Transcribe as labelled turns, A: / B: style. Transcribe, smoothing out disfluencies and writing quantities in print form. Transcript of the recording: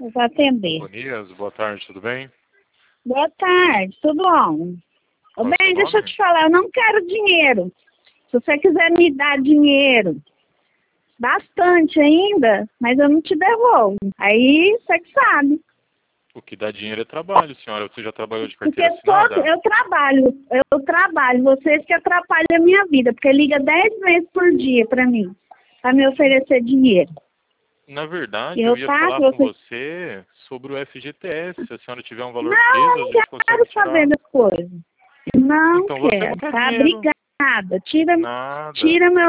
A: Eu vou atender.
B: Bonias, boa tarde, tudo bem?
A: Boa tarde, tudo bom? Ô,
B: Qual é o
A: bem,
B: seu
A: deixa eu
B: nome?
A: te falar, eu não quero dinheiro. Se você quiser me dar dinheiro, bastante ainda, mas eu não te devolvo. Aí você que sabe.
B: O que dá dinheiro é trabalho, senhora. Você já trabalhou de
A: Porque
B: carteira assinada?
A: eu trabalho, vocês que atrapalham a minha vida, porque liga 10 vezes por dia pra mim, pra me oferecer dinheiro.
B: Na verdade,
A: Eu
B: eu ia
A: passo,
B: falar com
A: você...
B: você sobre o FGTS. Se a senhora tiver um valor
A: Não,
B: preso, a
A: não
B: gente consegue
A: quero saber
B: tirar.
A: das coisas. Não
B: Então você não
A: quero,
B: quer
A: tá?
B: dinheiro.
A: Obrigada. Tira
B: Nada.
A: meu